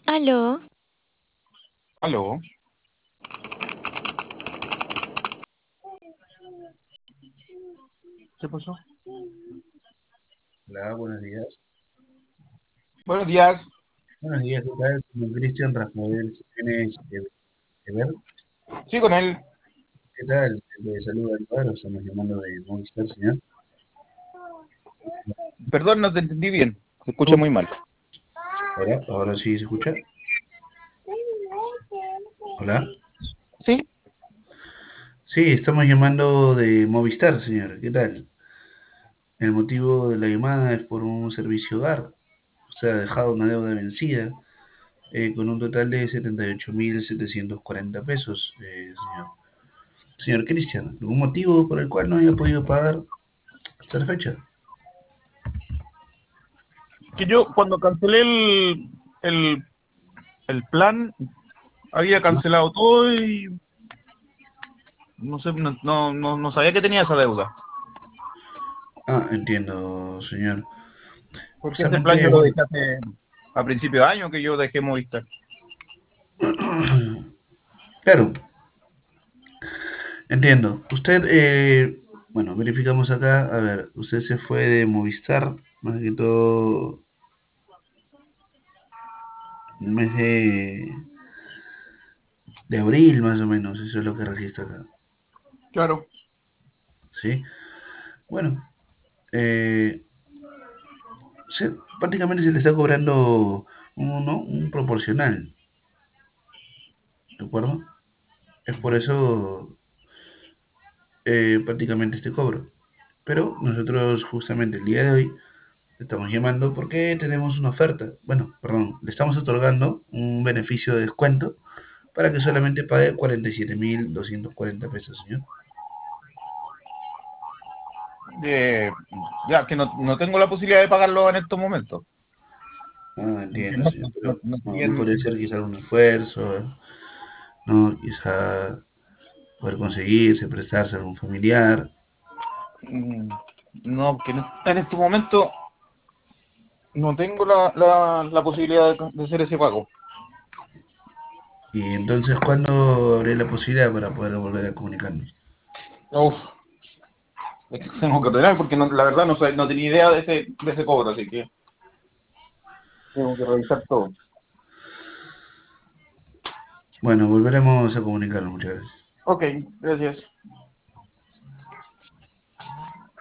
Aló, Aló, ¿qué pasó? Hola, buenos días. Buenos días. Buenos días, ¿qué tal? Señor Cristian Rafael Jiménez Ever. Sí, con él. ¿Qué tal? Le saluda Álvaro, estamos llamando de Movistar, señor. Perdón, no te entendí bien. Se escucha muy mal. Hola, ahora sí se escucha. Hola. Sí, Sí, estamos llamando de Movistar, señor. ¿Qué tal? El motivo de la llamada es por un servicio hogar. Usted ha dejado una deuda vencida con un total de 78.740 pesos, señor. Señor Cristian, ¿algún motivo por el cual no haya podido pagar hasta la fecha? que yo cuando cancelé el, el plan había ¿Ah? cancelado todo y no sé, no sabía que tenía esa deuda. Entiendo, señor. Porque ese plan Justamente, yo lo bueno, dejé a principio de año que yo dejé Movistar. claro, entiendo. Usted, bueno, verificamos acá, a ver, usted se fue de Movistar, más que todo, el mes de abril, más o menos, eso es lo que registra acá, Claro. ¿sí? Bueno, eh, prácticamente se le está cobrando un proporcional, ¿de acuerdo? Es por eso prácticamente este cobro. Pero nosotros justamente el día de hoy le estamos llamando porque tenemos una oferta. Bueno, perdón, le estamos otorgando un beneficio de descuento para que solamente pague 47.240 pesos, señor. Eh, ya que no tengo la posibilidad de pagarlo en estos momentos. Que Entiendo, señor, pero no no podría ser quizá algún esfuerzo, ¿no? Quizá poder conseguirse, prestarse a algún familiar. mm, no, que en este momento no tengo la posibilidad de hacer ese pago. Y entonces, ¿cuándo habría la posibilidad para poder volver a comunicarnos? Uf, es que tengo que ordenar porque la verdad no tenía idea de ese cobro, así que tengo que revisar todo. Bueno, volveremos a comunicarnos, muchas gracias. Ok, gracias.